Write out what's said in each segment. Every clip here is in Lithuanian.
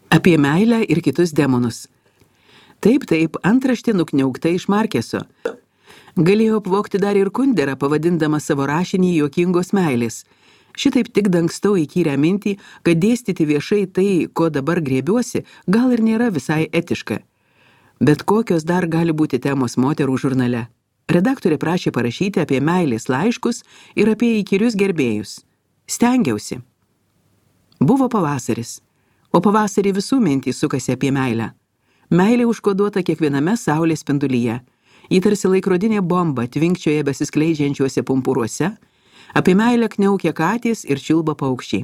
Apie meilę ir kitus demonus. Taip, antraštė nukniaukta iš Markeso. Galėjo apvogti dar ir Kunderą, pavadindama savo rašinį juokingos meilės. Šitaip tik dangstau įkyrę mintį, kad dėstyti viešai tai, ko dabar griebiuosi, gal ir nėra visai etiška. Bet kokios dar gali būti temos moterų žurnale? Redaktorė prašė parašyti apie meilės laiškus ir apie įkyrius gerbėjus. Stengiausi. Buvo pavasaris. O pavasarį visų mintys sukasi apie meilę. Meilė užkoduota kiekviename saulės spindulyje. Ji tarsi laikrodinė bomba tvinkčioje besiskleidžiančiuose pumpuruose. Apie meilę kniaukia katės ir čiulba paukščiai.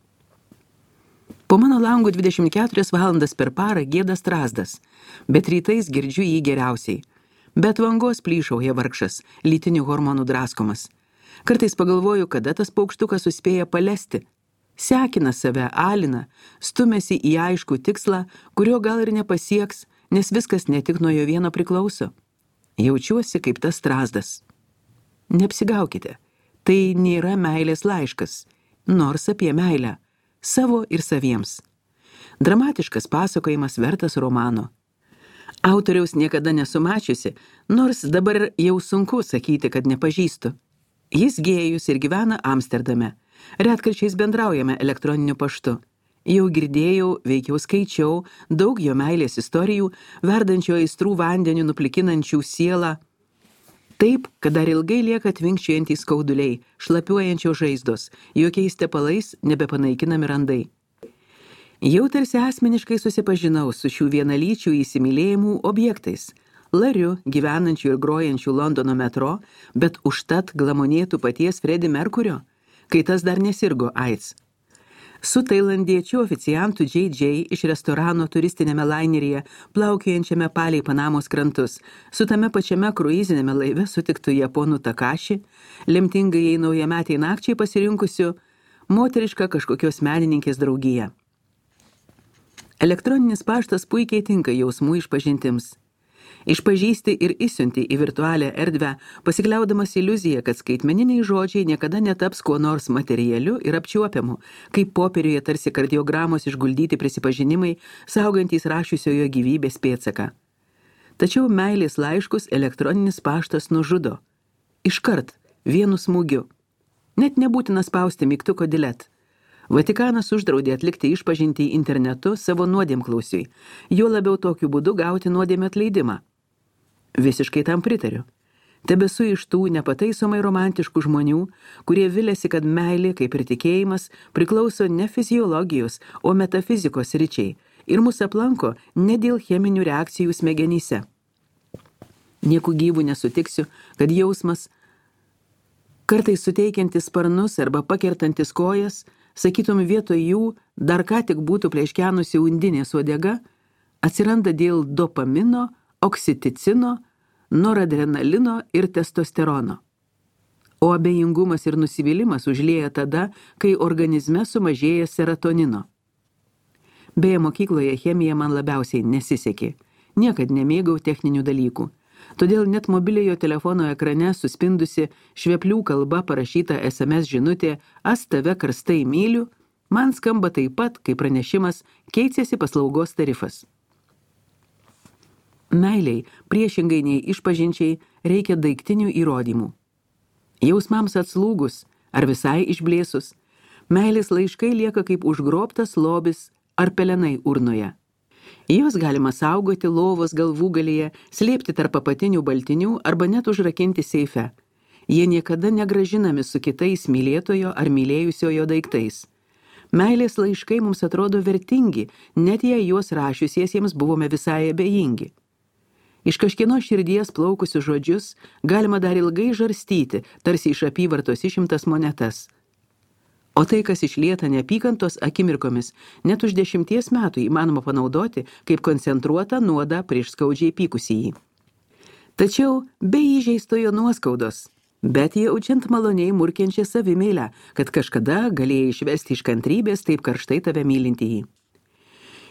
Po mano langu 24 valandas per parą gieda strazdas, bet rytais girdžiu jį geriausiai. Bet vangos plyšauja vargšas, lytinių hormonų draskomas. Kartais pagalvoju, kada tas paukštukas suspėja palesti. Sekina save, alina, stumėsi į aiškų tikslą, kurio gal ir nepasieks, nes viskas ne tik nuo jo vieno priklauso. Jaučiuosi kaip tas strazdas. Neapsigaukite, tai nėra meilės laiškas, nors apie meilę, savo ir saviems. Dramatiškas pasakojimas vertas romano. Autoriaus niekada nesu mačiusi, nors dabar jau sunku sakyti, kad nepažįstu. Jis gėjus ir gyvena Amsterdame. Retkarčiais bendraujame elektroniniu paštu. Jau girdėjau, veikiau skaičiau, daug jo meilės istorijų, verdančio aistrų vandeniu nuplikinančių sielą. Taip, kad dar ilgai lieka tvinkčiojantys skauduliai, šlapiuojančios žaizdos, jokiais tepalais nebepanaikinami randai. Jau tarsi asmeniškai susipažinau su šių vienalyčių įsimylėjimų objektais. Lariu, gyvenančių ir grojančių Londono metro, bet užtat glamonėtų paties Freddie Mercurio, kai tas dar nesirgo AIDS. Su tailandiečiu oficiantu JJ iš restorano turistinėme laineryje, plaukiojančiame palei Panamos krantus, su tame pačiame kruizinėme laive sutiktų japonų Takashi, lemtingai naujametei nakčiai pasirinkusiu moterišką kažkokios menininkės draugiją. Elektroninis paštas puikiai tinka jausmų išpažintims. Išpažįsti ir įsiunti į virtualią erdvę, pasikliaudamas iliuziją, kad skaitmeniniai žodžiai niekada netaps kuo nors materialiu ir apčiuopiamu, kaip popieriuje tarsi kardiogramos išguldyti prisipažinimai, saugantys rašiusiojo gyvybės pėdsaką. Tačiau meilės laiškus elektroninis paštas nužudo. Iškart, vienu smūgiu. Net nebūtina spausti mygtuko delete. Vatikanas uždraudė atlikti išpažintį internetu savo nuodėmklausiui, juo labiau tokiu būdu gauti nuodėmę atleidimą. Visiškai tam pritariu. Tebesu iš tų nepataisomai romantiškų žmonių, kurie viliasi, kad meilė, kaip ir tikėjimas, priklauso ne fiziologijos, o metafizikos sričiai ir mus aplanko ne dėl cheminių reakcijų smegenyse. Nieku gyvų nesutiksiu, kad jausmas, kartais suteikiantis sparnus arba pakertantis kojas, sakytum vietoj jų, dar ką tik būtų pleškenusi undinės uodega, atsiranda dėl dopamino, oksiticino, noradrenalino ir testosterono. O abejingumas ir nusivylimas užlieja tada, kai organizme sumažėja serotonino. Beje, mokykloje chemija man labiausiai nesisekė. Niekad nemėgau techninių dalykų. Todėl net mobiliojo telefono ekrane suspindusi šveplių kalba parašyta SMS žinutė "Aš tave karstai myliu" man skamba taip pat, kaip pranešimas "Keitėsi paslaugos tarifas". Meiliai, priešingai nei išpažinčiai, reikia daiktinių įrodymų. Jausmams atslūgus ar visai išblėsus, meilės laiškai lieka kaip užgrobtas lobis ar pelenai urnoje. Jos galima saugoti lovos galvūgalyje, slėpti tarp apatinių baltinių arba net užrakinti seife. Jie niekada negražinami su kitais mylėtojo ar mylėjusiojo daiktais. Meilės laiškai mums atrodo vertingi, net jei juos rašiusiesiems buvome visai abejingi. Iš kažkieno širdies plaukusius žodžius galima dar ilgai žarstyti, tarsi iš apyvartos išimtas monetas. O tai, kas išlieta neapykantos akimirkomis, net už 10 metų įmanoma panaudoti kaip koncentruotą nuodą prieš skaudžiai pykusįjį. Tačiau be įžeistojo nuoskaudos, bet jaučiant maloniai murkiančią savimeilę, kad kažkada galėjai išvesti iš kantrybės taip karštai tave mylintįjį.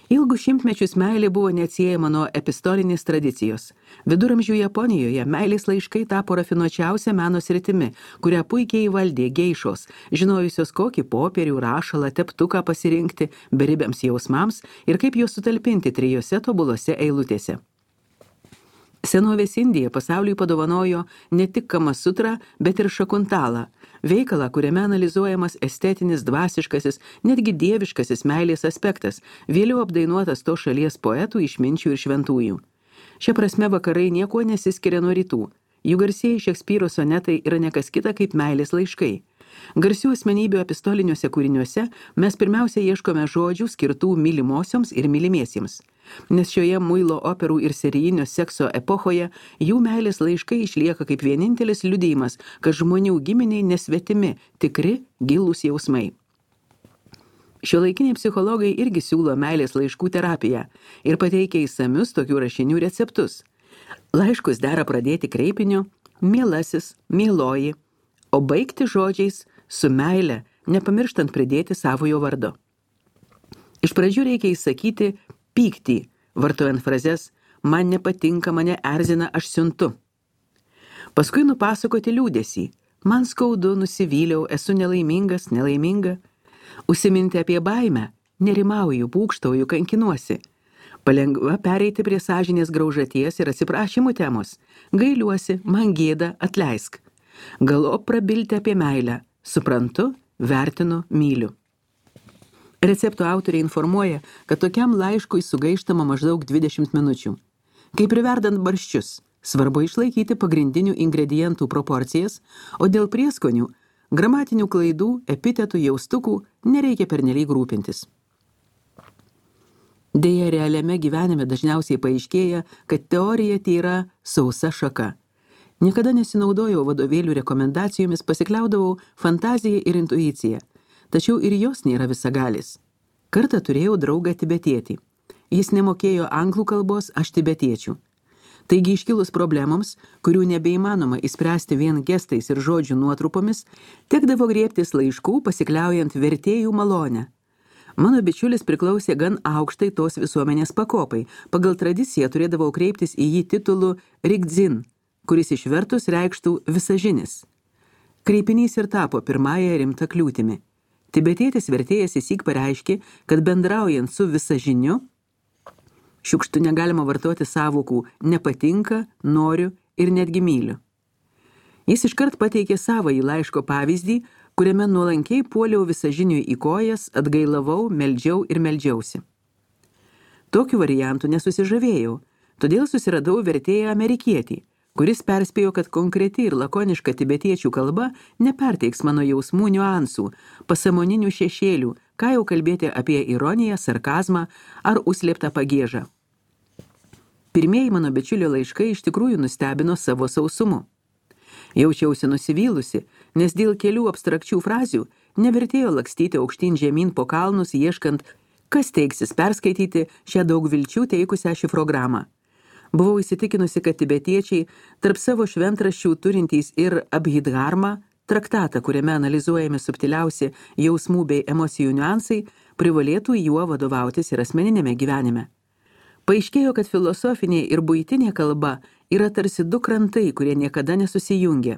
Ilgus šimtmečius meilė buvo neatsiejama nuo epistolinės tradicijos. Viduramžių Japonijoje meilės laiškai tapo rafinuočiausia meno sritimi, kurią puikiai įvaldė geišos, žinojusios kokį popierių, rašalą, teptuką pasirinkti beribiams jausmams ir kaip juos sutalpinti 3 tobulose eilutėse. Senovės Indija pasauliui padovanojo ne tik Kamasutrą, bet ir Šakuntalą, veikalą, kuriame analizuojamas estetinis, dvasiškasis, netgi dieviškasis meilės aspektas, vėliau apdainuotas to šalies poetų, išminčių ir šventųjų. Šia prasme vakarai niekuo nesiskiria nuo rytų. Jų garsieji Šekspyro sonetai yra nekas kita kaip meilės laiškai. Garsių asmenybių epistoliniuose kūriniuose mes pirmiausia ieškome žodžių skirtų mylimosioms ir mylimiesiems. Nes šioje muilo operų ir serijinio sekso epochoje jų meilės laiškai išlieka kaip vienintelis liudijimas, kad žmonių giminiai nesvetimi, tikri, gilūs jausmai. Šiuolaikiniai psichologai irgi siūlo meilės laiškų terapiją ir pateikia įsamius tokių rašinių receptus. Laiškus dera pradėti kreipiniu mielasis, mieloji, o baigti žodžiais su meile, nepamirštant pridėti savojo vardo. Iš pradžių reikia įsakyti pyktį, vartojant frazes man nepatinka, mane erzina, aš siuntu. Paskui nupasakoti liūdesį, man skaudu, nusivyliau, esu nelaimingas, nelaiminga. Užsiminti apie baimę, nerimauju, būgštauju, kankinuosi. Palengva pereiti prie sąžinės graužaties ir atsiprašymų temos. Gailiuosi, man gėda, atleisk. Galop prabilti apie meilę. Suprantu, vertinu, myliu. Recepto autoriai informuoja, kad tokiam laiškui sugaištama maždaug 20 minučių. Kaip ir verdant barščius, svarbu išlaikyti pagrindinių ingredientų proporcijas, o dėl prieskonių, gramatinių klaidų, epitetų, jaustukų nereikia pernelyg rūpintis. Deja, realiame gyvenime dažniausiai paaiškėja, kad teorija tai yra sausa šaka. Niekada nesinaudojau vadovėlių rekomendacijomis, pasikliaudavau fantaziją ir intuiciją, tačiau ir jos nėra visagalis. Kartą turėjau draugą tibetietį. Jis nemokėjo anglų kalbos, aš tibetiečių. Taigi iškilus problemoms, kurių nebeįmanoma išspręsti vien gestais ir žodžių nuotrupomis, tekdavo griebtis laiškų, pasikliaujant vertėjų malonę. Mano bičiulis priklausė gan aukštai tos visuomenės pakopai. Pagal tradiciją turėdavau kreiptis į jį titulu Rigdzin, kuris išvertus reikštų visažinis. Kreipinys ir tapo pirmąją rimtą kliūtimi. Tibetietis vertėjas įsyk pareiškė, kad bendraujant su visažiniu, šiukštu negalima vartoti sąvokų nepatinka, noriu ir netgi myliu. Jis iškart pateikė savąjį laiško pavyzdį, kuriame nuolankiai puoliau visažiniui į kojas, atgailavau, meldžiau ir meldžiausi. Tokiu variantu nesusižavėjau, todėl susiradau vertėją amerikietį, kuris perspėjo, kad konkreti ir lakoniška tibetiečių kalba neperteiks mano jausmų niuansų, pasąmoninių šešėlių, ką jau kalbėti apie ironiją, sarkazmą ar užslėptą pagiežą. Pirmieji mano bičiulio laiškai iš tikrųjų nustebino savo sausumu. Jaučiausi nusivylusi, nes dėl kelių abstrakčių frazių nevertėjo lakstyti aukštyn žemyn po kalnus, ieškant, kas teiksis perskaityti šią daug vilčių teikusią šifrogramą. Buvau įsitikinusi, kad tibetiečiai tarp savo šventraščių turintys ir Abhidharma, traktatą, kuriame analizuojami subtiliausi jausmų bei emocijų niuansai, privalėtų juo vadovautis ir asmeninėme gyvenime. Paaiškėjo, kad filosofinė ir buitinė kalba yra tarsi du krantai, kurie niekada nesusijungia.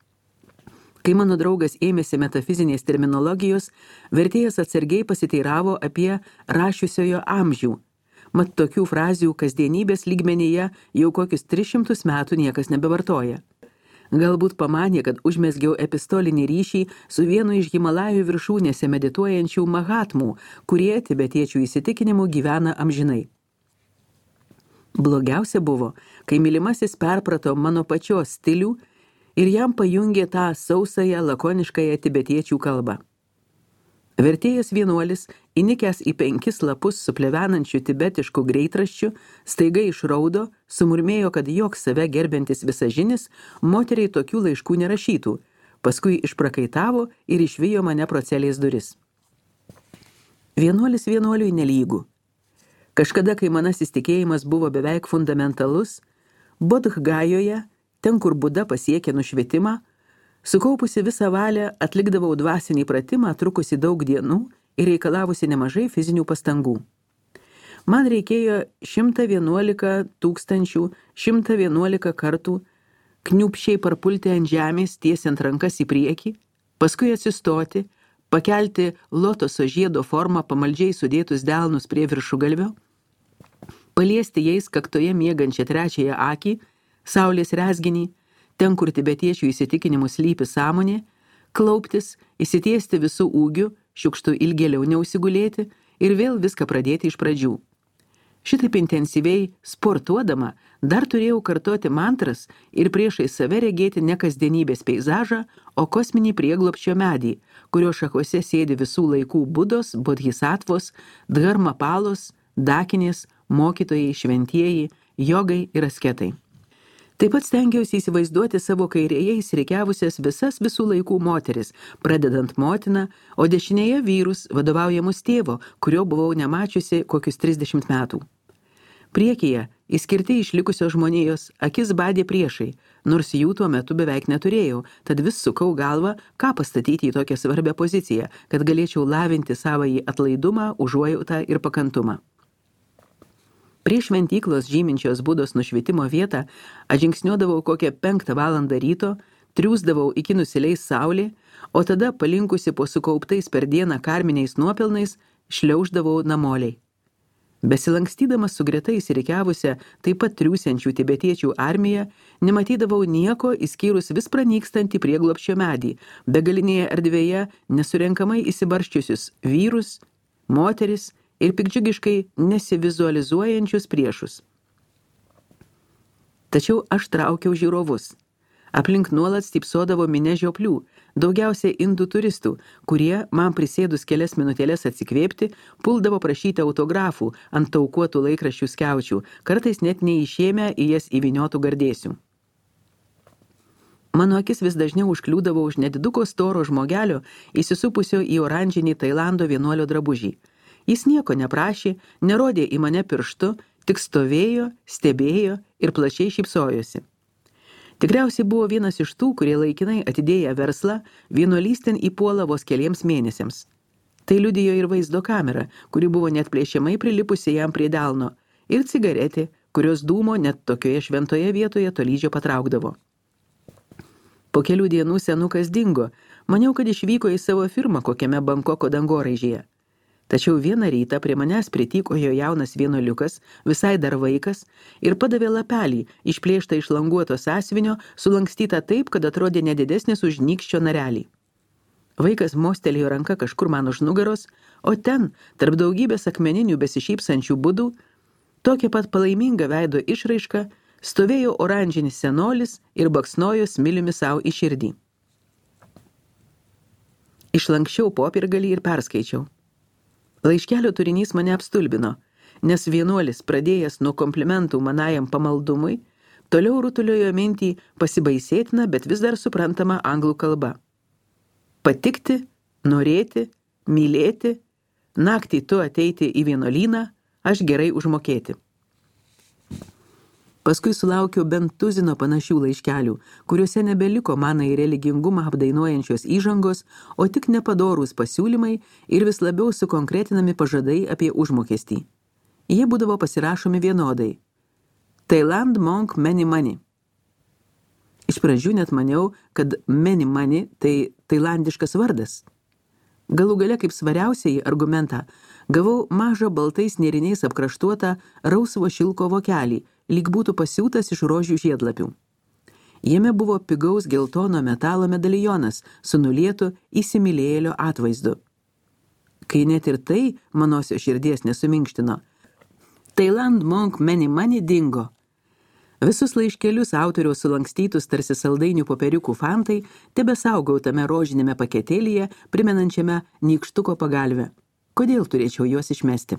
Kai mano draugas ėmėsi metafizinės terminologijos, vertėjas atsargiai pasiteiravo apie rašiusiojo amžių. Mat tokių frazių kasdienybės lygmenyje jau kokius 300 metų niekas nebevartoja. Galbūt pamanė, kad užmesgiau epistolinį ryšį su vienu iš Himalajų viršūnėse medituojančių mahatmų, kurie tibetiečių įsitikinimu gyvena amžinai. Blogiausia buvo, kai mylimasis perprato mano pačios stilių ir jam pajungė tą sausąją, lakoniškąją tibetiečių kalbą. Vertėjas vienuolis, įnikęs į 5 lapus suplevenančių tibetiškų greitraščių, staiga išraudo, sumurmėjo, kad joks save gerbiantis visažinis moteriai tokių laiškų nerašytų, paskui išprakaitavo ir išvijo mane pro celės duris. Vienuolis vienuoliui nelygų. Kažkada, kai manasis tikėjimas buvo beveik fundamentalus, Bodhgajoje, ten kur Buda pasiekė nušvitimą, sukaupusi visą valią atlikdavau dvasinį pratimą, trukusi daug dienų ir reikalavusi nemažai fizinių pastangų. Man reikėjo 111 111 kartų kniupščiai parpulti ant žemės, tiesiant rankas į priekį, paskui atsistoti, pakelti lotoso žiedo formą pamaldžiai sudėtus delnus prie viršugalvio, paliesti jais kaktoje miegančią trečiąją akį, saulės rezginį, ten, kur tibetiečių įsitikinimus slypi sąmonė, klauptis, įsitiesti visų ūgių, šiukštų ilgėliau neužsigulėti ir vėl viską pradėti iš pradžių. Šitaip intensyviai sportuodama dar turėjau kartoti mantras ir priešai save regėti ne kasdienybės peizažą, o kosminį prieglobsčio medį, kurio šakose sėdi visų laikų budos, bodhisatvos, dharmapalos, dakinės, mokytojai, šventieji, jogai ir asketai. Taip pat stengiausi įsivaizduoti savo kairėje įsirikiavusias visas visų laikų moteris, pradedant motiną, o dešinėje vyrus, vadovaujamus tėvo, kurio buvau nemačiusi kokius 30 metų. Priekyje, išskirti išlikusios žmonijos, akis badė priešai, nors jų tuo metu beveik neturėjau, tad vis sukau galvą, ką pastatyti į tokią svarbią poziciją, kad galėčiau lavinti savąjį atlaidumą, užuojautą ir pakantumą. Prie šventyklos žyminčios budos nušvitimo vietą atžingsniuodavau kokią 5 valandą ryto, triūsdavau iki nusileis saulė, o tada palinkusi po sukauptais per dieną karminiais nuopelnais šliauždavau namoliai. Besilankstydamas su greta įsirikiavusią taip pat triūsiančių tibetiečių armiją, nematydavau nieko išskyrus vis pranykstantį prieglobsčio medį, begalinėje erdvėje nesurenkamai įsibarščiusius vyrus, moteris ir pikdžiugiškai nesivizualizuojančius priešus. Tačiau aš traukiau žiūrovus. Aplink nuolat stypsodavo minia žioplių, daugiausiai indų turistų, kurie, man prisėdus kelias minutėlės atsikvėpti, puldavo prašyti autografų ant taukuotų laikraščių skiaučių, kartais net neišėmę į jas įvyniotų gardėsių. Mano akis vis dažniau užkliūdavo už nediduko storo žmogelio, įsisupusio į oranžinį Tailando vienuolio drabužį. Jis nieko neprašė, nerodė į mane pirštu, tik stovėjo, stebėjo ir plačiai šypsojosi. Tikriausiai buvo vienas iš tų, kurie laikinai atidėję verslą, vienuolystėn įpuola vos keliems mėnesiams. Tai liudijo ir vaizdo kamera, kuri buvo net plėšiamai prilipusi jam prie delno, ir cigaretė, kurios dūmo net tokioje šventoje vietoje tolydžio patraukdavo. Po kelių dienų senukas dingo, maniau, kad išvyko į savo firmą kokiame Bankoko dangoraižyje. Tačiau vieną rytą prie manęs prityko jo jaunas vienuoliukas, visai dar vaikas, ir padavė lapelį, išplėštą iš languoto sąsiuvinio, sulankstytą taip, kad atrodė nedidesnis už nykščio narelį. Vaikas mostelėjo ranka kažkur man už nugaros, o ten, tarp daugybės akmeninių besišypsančių budų, tokia pat palaiminga veido išraiška, stovėjo oranžinis senolis ir baksnojo smiliumi savo į širdį. Išlankščiau popiergalį ir perskaičiau. Laiškelio turinys mane apstulbino, nes vienuolis, pradėjęs nuo komplimentų manajam pamaldumui, toliau rutuliojo mintį pasibaisėtiną, bet vis dar suprantamą anglų kalbą. Patikti, norėti, mylėti, naktį tu ateiti į vienuolyną, aš gerai užmokėti. Paskui sulaukiau bent tuzino panašių laiškelių, kuriuose nebeliko manai religingumą apdainuojančios įžangos, o tik nepadorūs pasiūlymai ir vis labiau sukonkretinami pažadai apie užmokestį. Jie būdavo pasirašomi vienodai. Thailand monk many money. Iš pradžių net maniau, kad many money tai tailandiškas vardas. Galų gale kaip svariausiai argumentą gavau mažą baltais nėriniais apkraštuotą rausvo šilko vokelį, lyg būtų pasiūtas iš rožių žiedlapių. Jame buvo pigaus geltono metalo medalionas su nulietu įsimylėjėlio atvaizdu. Kai net ir tai manosios širdies nesuminkštino, Thailand monk many money dingo. Visus laiškelius autoriaus sulankstytus tarsi saldainių popieriukų fantai tebesaugau tame rožinėme paketėlyje, primenančiame nykštuko pagalvę. Kodėl turėčiau juos išmesti?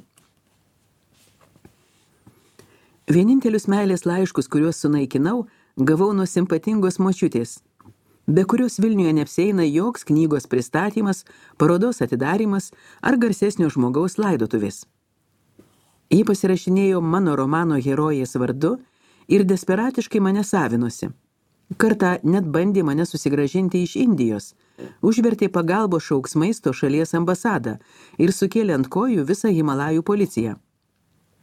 Vienintelius meilės laiškus, kuriuos sunaikinau, gavau nuo simpatingos močiutės, be kurios Vilniuje neapsieina joks knygos pristatymas, parodos atidarymas ar garsesnio žmogaus laidotuvės. Ji pasirašinėjo mano romano herojės vardu ir desperatiškai mane savinosi. Kartą net bandė mane susigrąžinti iš Indijos, užvertė pagalbos šauksmais to šalies ambasadą ir sukėlė ant kojų visą Himalajų policiją.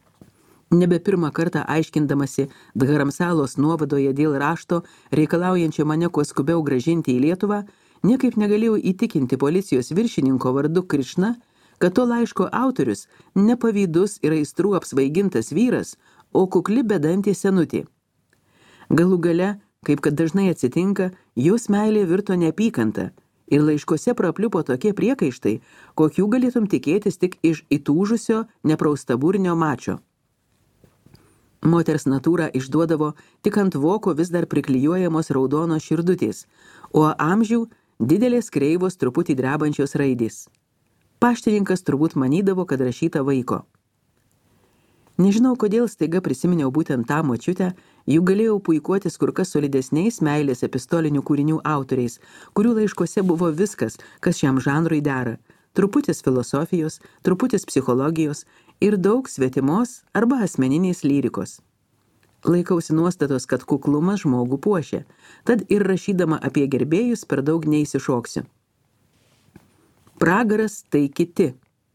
Nebe pirmą kartą aiškindamasi Dharamsalos nuovadoje dėl rašto, reikalaujančio mane kuo skubiau grąžinti į Lietuvą, niekaip negalėjau įtikinti policijos viršininko vardu Krišna, kad to laiško autorius nepavydus ir aistrų apsvaigintas vyras, o kukli bedantė senutė. Galų gale, kaip kad dažnai atsitinka, jos meilė virto neapykanta ir laiškose prapliupo tokie priekaištai, kokių galėtum tikėtis tik iš įtūžusio nepraustaburnio mačio. Moters natūrą išduodavo tik ant voko vis dar priklijuojamos raudonos širdutės, o amžių didelės kreivos truputį drebančios raidės. Paštininkas turbūt manydavo, kad rašyta vaiko. Nežinau, kodėl staiga prisiminiau būtent tą močiutę, juk galėjau puikuotis kur kas solidesniais meilės epistolinių kūrinių autoriais, kurių laiškose buvo viskas, kas šiam žanrui dera. Truputis filosofijos, truputis psichologijos ir daug svetimos arba asmeninės lyrikos. Laikausi nuostatos, kad kuklumas žmogų puošia, tad ir rašydama apie gerbėjus per daug neįsišoksiu. Pragaras tai kiti,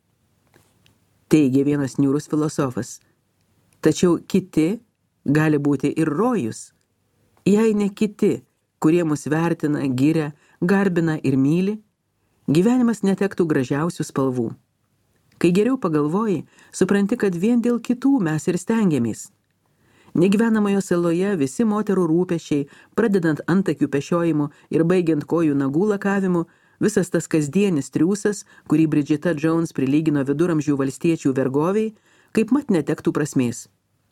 teigė vienas niūrus filosofas. Tačiau kiti gali būti ir rojus. Jei ne kiti, kurie mus vertina, giria, garbina ir myli, gyvenimas netektų gražiausių spalvų. Kai geriau pagalvoji, supranti, kad vien dėl kitų mes ir stengiamės. Negyvenamojo saloje visi moterų rūpesčiai, pradedant antakių pešiojimu ir baigiant kojų nagų lakavimu, visas tas kasdienis triūsas, kurį Bridgeta Jones prilygino viduramžių valstiečių vergoviai, kaip mat netektų prasmės.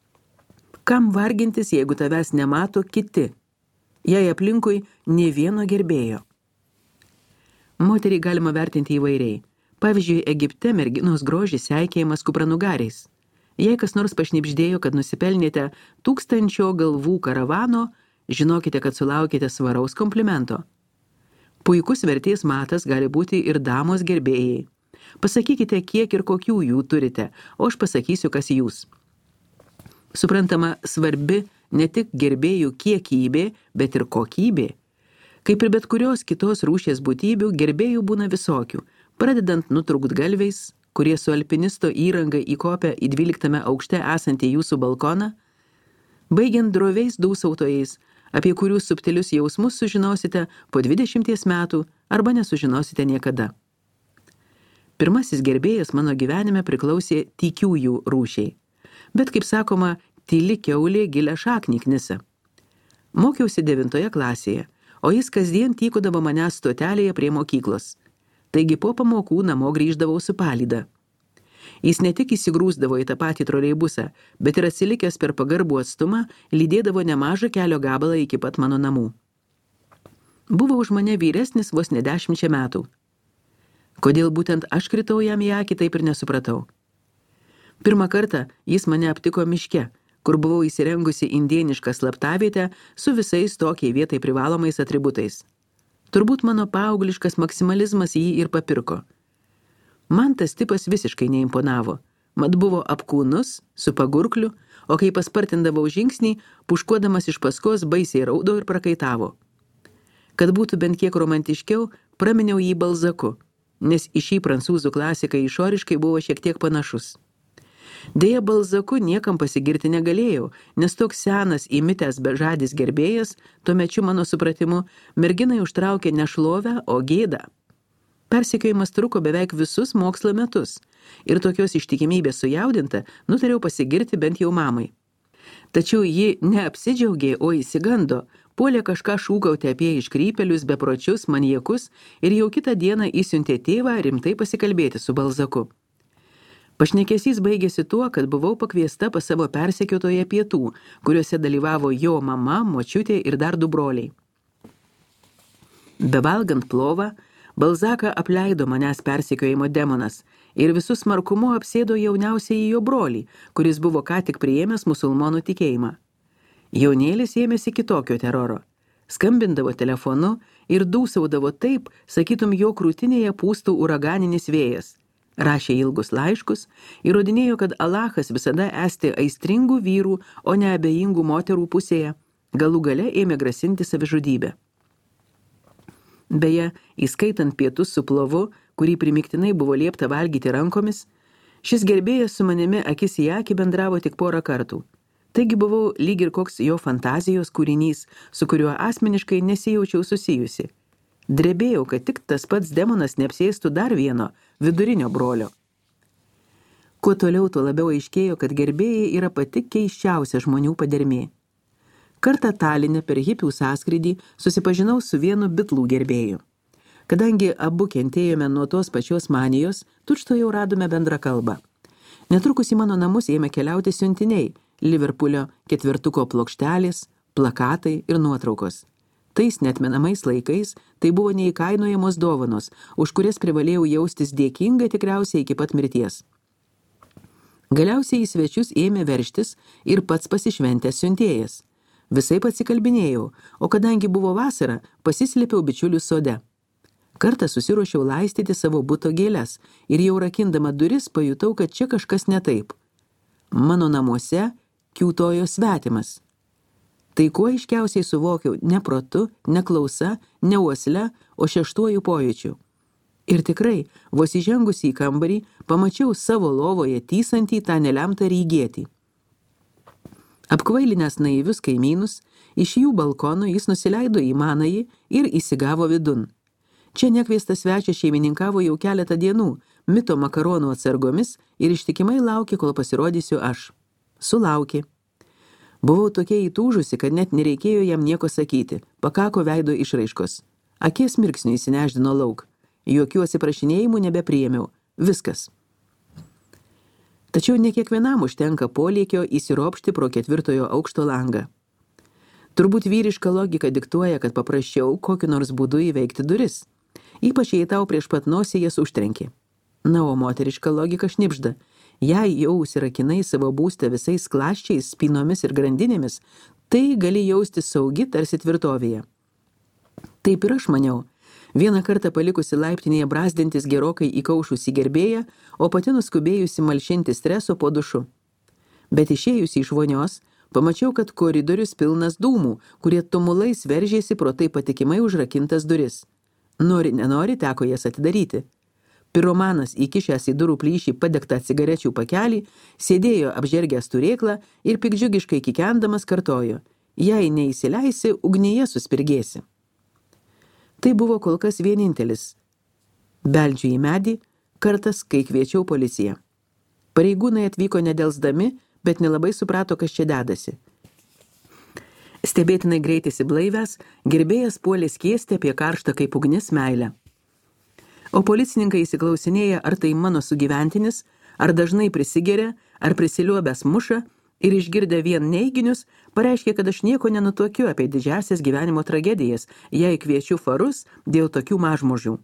Kam vargintis, jeigu tavęs nemato kiti, jei aplinkui nė vieno gerbėjo? Moterį galima vertinti įvairiai. Pavyzdžiui, Egipte merginos grožis seikėjamas kupranugariais. Jei kas nors pašnibždėjo, kad nusipelnėte 1000 galvų karavano, žinokite, kad sulaukite svaraus komplimento. Puikus vertės matas gali būti ir damos gerbėjai. Pasakykite, kiek ir kokių jų turite, o aš pasakysiu, kas jūs. Suprantama, svarbi ne tik gerbėjų kiekybė, bet ir kokybė. Kaip ir bet kurios kitos rūšies būtybių, gerbėjų būna visokių, pradedant nutrūktgalviais, kurie su alpinisto įranga įkopia į 12 aukšte esantį jūsų balkoną, baigiant droviais dūsautojais, apie kurių subtilius jausmus sužinosite po 20 metų arba nesužinosite niekada. Pirmasis gerbėjas mano gyvenime priklausė tykiųjų rūšiai, bet, kaip sakoma, tyli kiaulė gilią šaknį knisa. Mokiausi 9 klasėje, o jis kasdien tykodavo manęs stotelėje prie mokyklos. Taigi po pamokų namo grįždavau su palyda. Jis ne tik įsigrūsdavo į tą patį troleibusą, bet ir atsilikęs per pagarbų atstumą, lydėdavo nemažą kelio gabalą iki pat mano namų. Buvo už mane vyresnis vos ne 10 metų. Kodėl būtent aš kritau jam į akį, taip ir nesupratau. Pirmą kartą jis mane aptiko miške, kur buvau įsirengusi indienišką slaptavietę su visais tokiai vietai privalomais atributais. Turbūt mano paaugliškas maksimalizmas jį ir papirko. Man tas tipas visiškai neimponavo. Mat buvo apkūnus, su pagurkliu, o kai paspartindavau žingsnį, puškuodamas iš paskos baisiai raudo ir prakaitavo. Kad būtų bent kiek romantiškiau, praminiau jį Balzaku, nes į šį prancūzų klasiką išoriškai buvo šiek tiek panašus. Deja, Balzaku niekam pasigirti negalėjau, nes toks senas įmitęs bežadis gerbėjas, tuomečiu mano supratimu, merginai užtraukė ne šlovę, o gėdą. Persekiojimas truko beveik visus mokslo metus ir tokios ištikimybės sujaudinta nutariau pasigirti bent jau mamai. Tačiau ji neapsidžiaugė, o įsigando, puolė kažką šūkauti apie iškrypėlius, bepročius, maniekus ir jau kitą dieną įsiuntė tėvą rimtai pasikalbėti su Balzaku. Pašnekesys baigėsi tuo, kad buvau pakviesta pas savo persekiotoją pietų, kuriuose dalyvavo jo mama, močiutė ir dar 2 broliai. Bevalgant plovą, Balzaką apleido manęs persekiojimo demonas ir visu smarkumu apsėdo jauniausiai jo brolį, kuris buvo ką tik priėmęs musulmonų tikėjimą. Jaunėlis ėmėsi kitokio teroro. Skambindavo telefonu ir dūsaudavo taip, sakytum, jo krūtinėje pūstų uraganinis vėjas. Rašė ilgus laiškus, įrodinėjo, kad Alachas visada esti aistringų vyrų, o ne abejingų moterų pusėje. Galų gale ėmė grasinti savižudybę. Beje, įskaitant pietus su plovu, kurį primiktinai buvo liepta valgyti rankomis, Šis gerbėjas su manimi akis į akį bendravo tik porą kartų. Taigi buvau lyg ir koks jo fantazijos kūrinys, su kuriuo asmeniškai nesijaučiau susijusi. Drebėjau, kad tik tas pats demonas neapsėstų dar vieno vidurinio brolio. Kuo toliau, tuo labiau aiškėjo, kad gerbėjai yra pati keisčiausia žmonių padermė. Kartą Taline per hipių sąskrydį susipažinau su vienu bitlų gerbėju. Kadangi abu kentėjome nuo tos pačios manijos, tučtuojau radome bendrą kalbą. Netrukus į mano namus ėmė keliauti siuntiniai, Liverpulio 4 plokštelės, plakatai ir nuotraukos. Tais neatmenamais laikais tai buvo neįkainojamos dovanos, už kurias privalėjau jaustis dėkinga tikriausiai iki pat mirties. Galiausiai į svečius ėmė veržtis ir pats pasišventęs siuntėjas. Visai pasikalbinėjau, o kadangi buvo vasara, pasislėpiau bičiulių sode. Kartą susiruošiau laistyti savo buto gėles ir jau rakindama duris pajutau, kad čia kažkas ne taip. Mano namuose kiūtojo svetimas. Tai kuo aiškiausiai suvokiau ne protu, ne klausa, ne uosle, o 6 pojūčiu. Ir tikrai, vos įžengusi į kambarį, pamačiau savo lovoje tysantį tą nelemtą rygėtį. Apkvailinęs naivius kaimynus, iš jų balkono jis nusileido į manąjį ir įsigavo vidun. Čia nekviestas svečias šeimininkavo jau keletą dienų, mito makaronų atsargomis ir ištikimai laukė, kol pasirodysiu aš. Sulaukė. Buvau tokia įtūžusi, kad net nereikėjo jam nieko sakyti, pakako veido išraiškos. Akies mirksnių įsineždino lauk. Jokių atsiprašinėjimų nebepriėmiau. Viskas. Tačiau ne kiekvienam užtenka polėkio įsiropšti pro 4 aukšto langą. Turbūt vyriška logika diktuoja, kad paprasčiau kokiu nors būdu įveikti duris. Ypač jei tau prieš pat nosį jas užtrenkė. Na, o moteriška logika šnipžda. Jei jau užsirakinai savo būstę visais klaščiais, spynomis ir grandinėmis, tai gali jaustis saugi tarsi tvirtovėje. Taip ir aš maniau. Vieną kartą palikusi laiptinėje brazdintis gerokai įkaušusi gerbėją, o pati nuskubėjusi malšinti streso po dušu. Bet išėjusi iš vonios, pamačiau, kad koridorius pilnas dūmų, kurie tumulais veržėsi pro tai patikimai užrakintas duris. Nori, nenori, teko jas atidaryti. Piromanas, įkišęs į durų plyšį padegtą cigarečių pakelį, sėdėjo apžergęs turėklą ir pikdžiugiškai kikendamas kartojo: jei neįsileisi, ugnyje suspirgėsi. Tai buvo kol kas vienintelis. Beldžiu į medį, kartas, kai kviečiau policiją. Pareigūnai atvyko nedelsdami, bet nelabai suprato, kas čia dedasi. Stebėtinai greit įsiblaivęs, gerbėjas puolė skiesti apie karštą kaip ugnis meilę. O policininkai įsiklausinėja, ar tai mano sugyventinis, ar dažnai prisigeria, ar prisiliuobęs muša, ir išgirdę vien neiginius, pareiškė, kad aš nieko nenutuokiu apie didžiasias gyvenimo tragedijas, jei kviečiu farus dėl tokių mažmožių.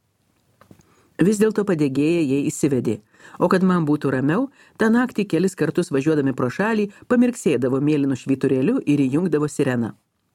Vis dėlto padegėję jie įsivedė, o kad man būtų ramiau, tą naktį kelis kartus važiuodami pro šalį pamirksėdavo mėlynu švyturėliu ir įjungdavo sireną.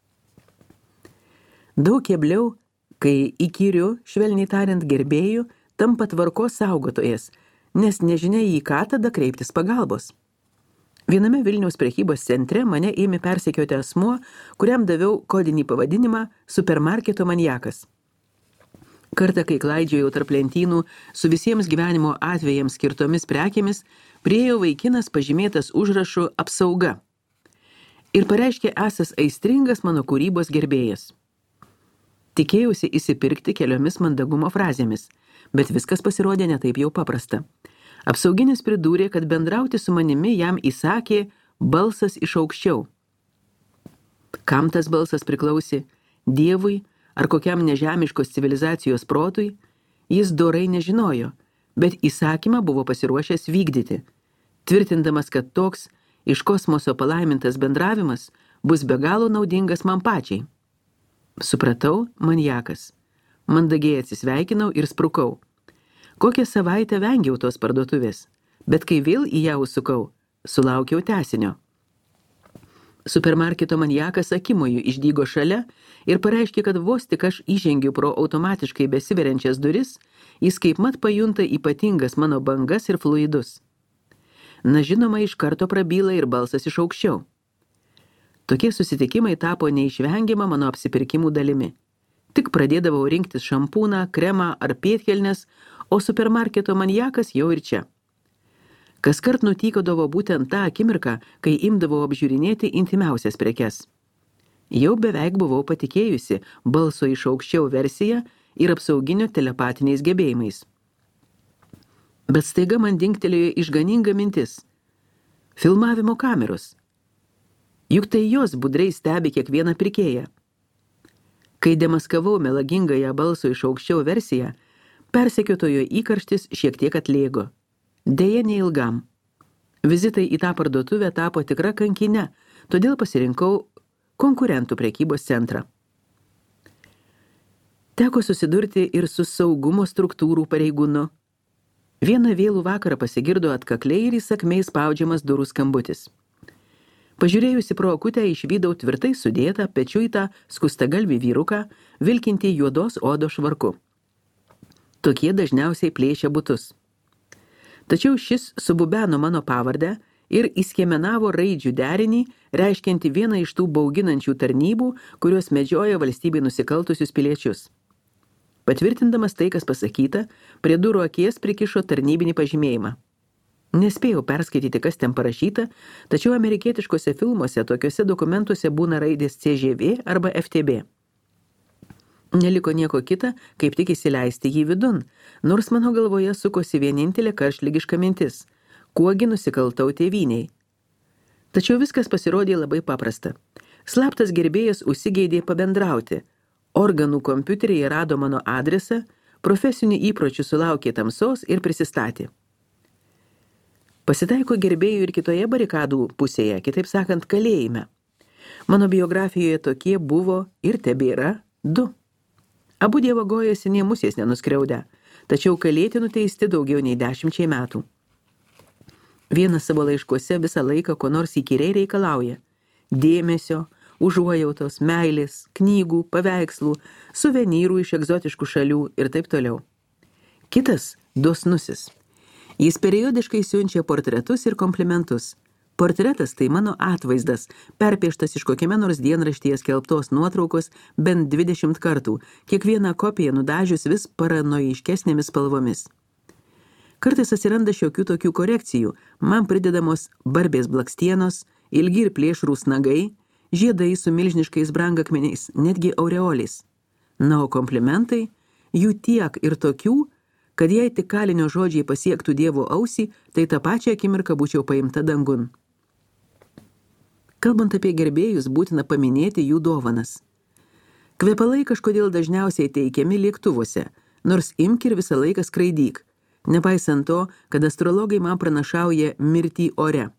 Daug kebliau, kai įkyriu, švelniai tariant gerbėjų, tampa tvarkos saugotojas, nes nežinia į ką tada kreiptis pagalbos. Viename Vilniaus prekybos centre mane ėmė persekioti asmuo, kuriam daviau kodinį pavadinimą supermarketo maniakas. Kartą, kai klaidžiojau tarp lentynų su visiems gyvenimo atvejams skirtomis prekėmis, priėjo vaikinas pažymėtas užrašu apsauga ir pareiškė esąs aistringas mano kūrybos gerbėjas. Tikėjausi įsipirkti keliomis mandagumo frazėmis, bet viskas pasirodė ne taip jau paprasta. Apsauginis pridūrė, kad bendrauti su manimi jam įsakė balsas iš aukščiau. Kam tas balsas priklausė? Dievui ar kokiam nežemiškos civilizacijos protui? Jis dorai nežinojo, bet įsakymą buvo pasiruošęs vykdyti, tvirtindamas, kad toks iš kosmoso palaimintas bendravimas bus be galo naudingas man pačiai. Supratau, maniakas. Mandagiai atsisveikinau ir sprukau. Kokią savaitę vengiau tos parduotuvės, bet kai vėl į ją užsukau, sulaukiau tęsinio. Supermarketo maniakas akimoju išdygo šalia ir pareiškė, kad vos tik aš įžengiu pro automatiškai besiveriančias duris, jis kaipmat pajunta ypatingas mano bangas ir fluidus. Na žinoma, iš karto prabyla ir balsas iš aukščiau. Tokie susitikimai tapo neišvengiama mano apsipirkimų dalimi. Tik pradėdavau rinktis šampūną, kremą ar pėdkelnes, o supermarketo maniakas jau ir čia. Kaskart nutykodavo būtent tą akimirką, kai imdavau apžiūrinėti intimiausias prekes. Jau beveik buvau patikėjusi balso iš aukščiau versiją ir apsauginio telepatiniais gebėjimais. Bet staiga man dingtelėjo išganinga mintis. Filmavimo kameros. Juk tai jos budriai stebi kiekvieną pirkėją. Kai demaskavau melagingąją balso iš aukščiau versiją, persekiotojo įkarštis šiek tiek atlėgo. Deja neilgam. Vizitai į tą parduotuvę tapo tikra kankine, todėl pasirinkau konkurentų prekybos centrą. Teko susidurti ir su saugumo struktūrų pareigūnu. Vieną vėlų vakarą pasigirdo atkakliai ir įsakmiai spaudžiamas durų skambutis. Pažiūrėjusi pro akutę išvydau tvirtai sudėtą, pečiuitą, skustagalvį vyruką, vilkintį juodos odos švarku. Tokie dažniausiai plėšia butus. Tačiau šis sububeno mano pavardę ir įskiemenavo raidžių derinį, reiškianti vieną iš tų bauginančių tarnybų, kurios medžioja valstybei nusikaltusius piliečius. Patvirtindamas tai, kas pasakyta, prie durų akies prikišo tarnybinį pažymėjimą. Nespėjau perskaityti, kas ten parašyta, tačiau amerikietiškose filmuose tokiuose dokumentuose būna raidės CŽV arba FTB. Neliko nieko kita, kaip tik įsileisti jį vidun, nors mano galvoje sukosi vienintelė karštligiška mintis – kuogi nusikaltau tėvyniai. Tačiau viskas pasirodė labai paprasta. Slaptas gerbėjas užsigeidė pabendrauti. Organų kompiuteryje rado mano adresą, profesinių įpročių sulaukė tamsos ir prisistatė. Pasitaiko gerbėjų ir kitoje barikadų pusėje, kitaip sakant, kalėjime. Mano biografijoje tokie buvo ir tebėra 2. Abu dievagojasi nė musės nenuskriaudę, tačiau kalėti nuteisti daugiau nei 10 metų. Vienas savo laiškuose visą laiką ko nors įkyriai reikalauja – dėmesio, užuojautos, meilės, knygų, paveikslų, suvenyrų iš egzotiškų šalių ir taip toliau. Kitas – dosnusis. Jis periodiškai siunčia portretus ir komplimentus. Portretas tai mano atvaizdas, perpieštas iš kokiame nors dienraštyje skelbtos nuotraukos bent 20 kartų, kiekvieną kopiją nudažius vis paranoiškesnėmis spalvomis. Kartais atsiranda šiokių tokių korekcijų, man pridedamos barbės blakstienos, ilgi ir plėšrūs nagai, žiedai su milžiniškais brangakmeniais, netgi aureolės. Na, o komplimentai, jų tiek ir tokių, kad jei tik kalinio žodžiai pasiektų Dievo ausį, tai tą pačią akimirką būčiau paimta dangun. Kalbant apie gerbėjus, būtina paminėti jų dovanas. Kvepalai kažkodėl dažniausiai teikiami lėktuvuose, nors imk ir visą laiką skraidyk, nepaisant to, kad astrologai man pranašauja mirtį ore.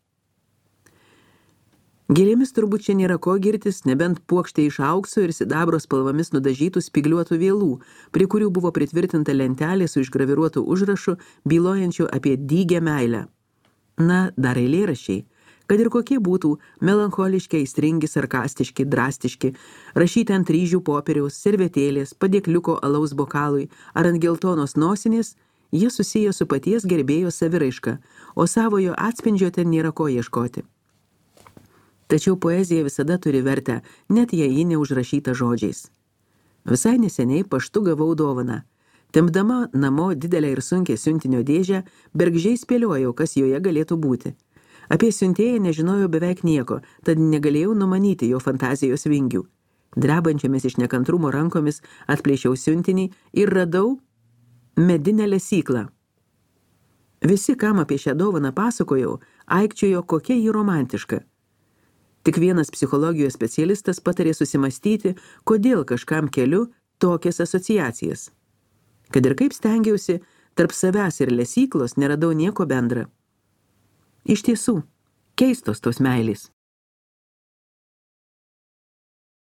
Gėlėmis turbūt čia nėra ko girtis, nebent puokštė iš aukso ir sidabro spalvomis nudažytų spygliuotų vielų, prie kurių buvo pritvirtinta lentelė su išgraviruotu užrašu, bylojančiu apie dygę meilę. Na, dar eilėraščiai, kad ir kokie būtų melancholiški, aistringi, sarkastiški, drastiški, rašyti ant ryžių popieriaus, servetėlės, padėkliuko alaus bokalui ar ant geltonos nosinės, jie susiję su paties gerbėjo saviraiška, o savojo atspindžio ten nėra ko ieškoti. Tačiau poezija visada turi vertę, net jei ji neužrašyta žodžiais. Visai neseniai paštu gavau dovaną. Tempdama namo didelę ir sunkę siuntinio dėžę, bergždžiai spėliojau, kas joje galėtų būti. Apie siuntėją nežinojau beveik nieko, tad negalėjau numanyti jo fantazijos vingių. Drebančiomis iš nekantrumo rankomis atplėšiau siuntinį ir radau medinę lesyklą. Visi, kam apie šią dovaną pasakojau, aikčiojo, kokia ji romantiška. Tik vienas psichologijos specialistas patarė susimastyti, kodėl kažkam keliu tokias asociacijas. Kad ir kaip stengiausi, tarp savęs ir lesyklos neradau nieko bendra. Iš tiesų, keistos tos meilės.